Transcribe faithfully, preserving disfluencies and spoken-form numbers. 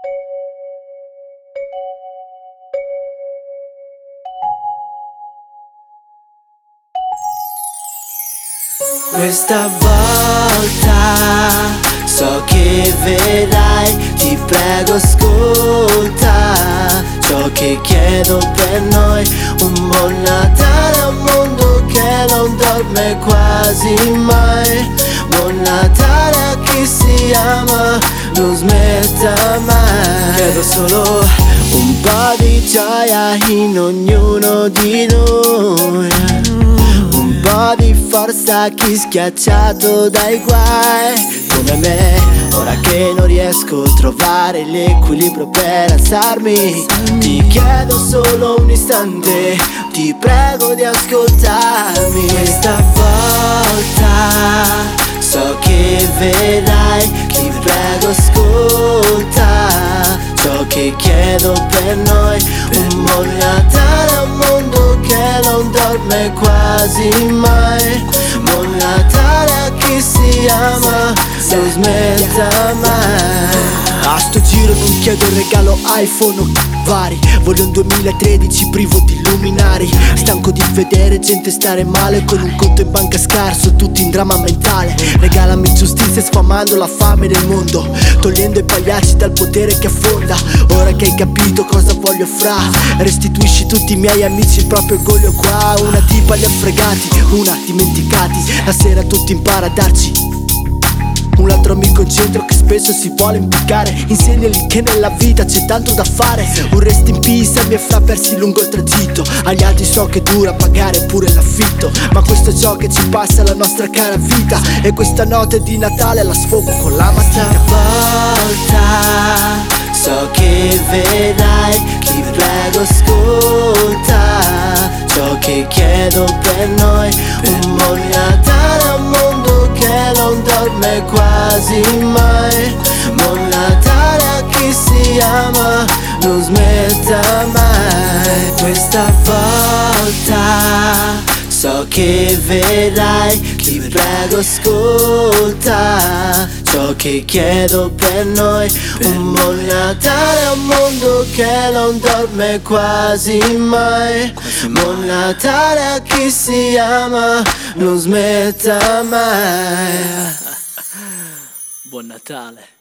Questa volta so che verrai, ti prego ascolta ciò che chiedo per noi. Un buon Natale a un mondo che non dorme quasi mai. Buon Natale a chi si ama, non smetta mai. Chiedo solo un po' di gioia in ognuno di noi, un po' di forza a chi schiacciato dai guai come me. Ora che non riesco a trovare l'equilibrio per alzarmi, ti chiedo solo un istante, ti prego di ascoltarmi. Questa volta so che verrai, ti prego ascolta ciò che chiedo per noi. Un buon Natale a un mondo che non dorme quasi mai. Buon Natale a chi si ama, non smetta mai. A sto giro non chiedo il regalo iPhone o vari, voglio un duemilatredici privo di luminari. Stanco di vedere gente stare male con un conto in banca scarso, tutti in dramma mentale. Regalami giustizia sfamando la fame del mondo, togliendo i pagliacci dal potere che affonda. Ora che hai capito cosa voglio fra, restituisci tutti i miei amici il proprio orgoglio qua. Una tipa li ha fregati, una dimenticati, la sera tutti impara a darci. Un altro amico in centro che spesso si vuole impiccare, insegnali che nella vita c'è tanto da fare. Un rest in peace ai miei fra persi lungo il tragitto, agli altri so che dura pagare pure l'affitto, ma questo è ciò che ci passa la nostra cara vita. E questa notte di Natale la sfogo con la mattina. Volta so che vedrai, ti prego ascolta ciò che chiedo per noi. Un buon Natale a un mondo che non dorme quasi mai. Buon Natale a chi si ama, non smetta mai. Questa volta so che vedrai, ti prego ascolta ciò che chiedo per noi. Un buon Natale a un mondo che non dorme quasi mai. Buon Natale a chi si ama, non smetta mai. Buon Natale.